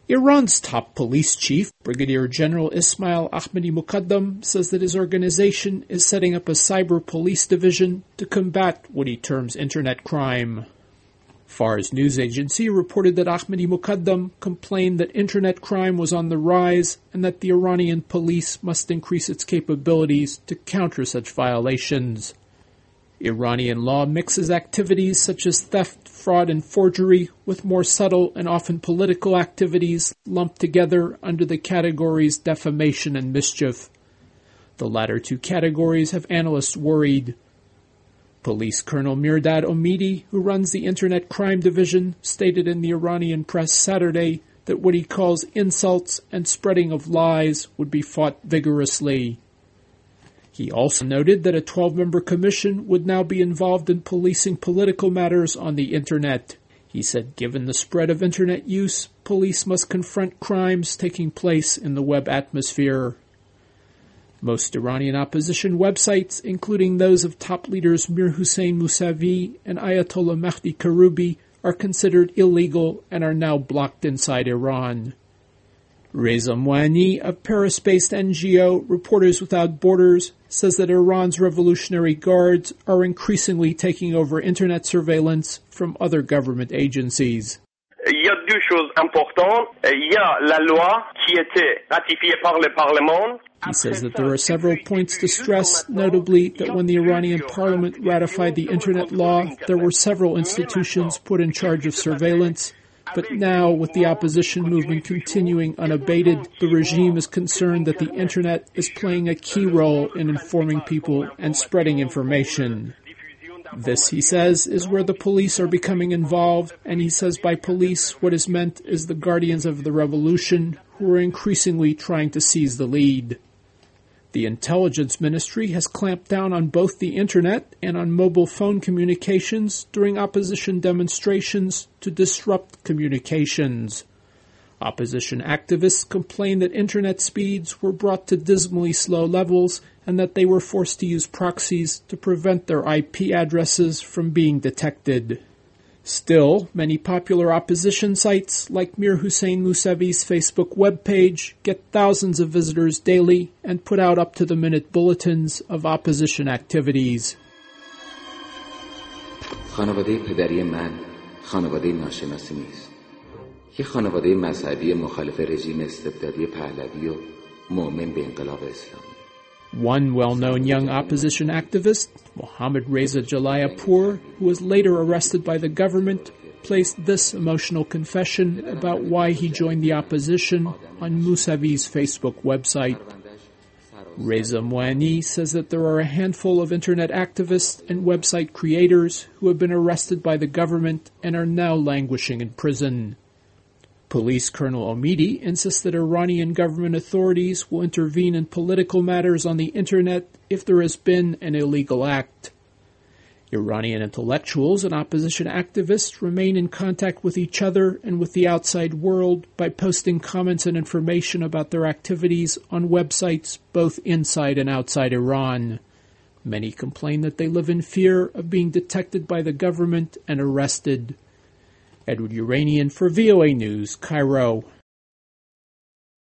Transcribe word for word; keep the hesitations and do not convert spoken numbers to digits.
Iran's top police chief, Brigadier General Ismail Ahmadi Muqaddam, says that his organization is setting up a cyber police division to combat what he terms internet crime. Fars news agency reported that Ahmadi Muqaddam complained that internet crime was on the rise and that the Iranian police must increase its capabilities to counter such violations. Iranian law mixes activities such as theft, fraud, and forgery with more subtle and often political activities lumped together under the categories defamation and mischief. The latter two categories have analysts worried. Police Colonel Mirdad Omidi, who runs the Internet Crime Division, stated in the Iranian press Saturday that what he calls insults and spreading of lies would be fought vigorously. He also noted that a twelve-member commission would now be involved in policing political matters on the Internet. He said given the spread of Internet use, police must confront crimes taking place in the web atmosphere. Most Iranian opposition websites, including those of top leaders Mir Hossein Mousavi and Ayatollah Mahdi Karoubi, are considered illegal and are now blocked inside Iran. Reza Mouani of Paris-based N G O Reporters Without Borders says that Iran's Revolutionary Guards are increasingly taking over Internet surveillance from other government agencies. Il y a deux choses importantes. Il y a la loi qui était ratifiée par le Parlement. He says that there are several points to stress, notably that when the Iranian parliament ratified the Internet law, there were several institutions put in charge of surveillance. But now, with the opposition movement continuing unabated, the regime is concerned that the Internet is playing a key role in informing people and spreading information. This, he says, is where the police are becoming involved, and he says by police what is meant is the guardians of the revolution, who are increasingly trying to seize the lead. The Intelligence Ministry has clamped down on both the Internet and on mobile phone communications during opposition demonstrations to disrupt communications. Opposition activists complained that Internet speeds were brought to dismally slow levels and that they were forced to use proxies to prevent their I P addresses from being detected. Still, many popular opposition sites, like Mir Hossein Mousavi's Facebook webpage, get thousands of visitors daily and put out up-to-the-minute bulletins of opposition activities. خانواده پدری من خانواده ناشناسی نیست. یه خانواده مذهبی مخالف رژیم استبدادی پهلوی و مؤمن به انقلاب اسلامی. One well-known young opposition activist, Mohammad Reza Jalayapur, who was later arrested by the government, placed this emotional confession about why he joined the opposition on Mousavi's Facebook website. Reza Mouani says that there are a handful of Internet activists and website creators who have been arrested by the government and are now languishing in prison. Police Colonel Omidi insists that Iranian government authorities will intervene in political matters on the Internet if there has been an illegal act. Iranian intellectuals and opposition activists remain in contact with each other and with the outside world by posting comments and information about their activities on websites both inside and outside Iran. Many complain that they live in fear of being detected by the government and arrested. Edward Uranian for V O A News, Cairo.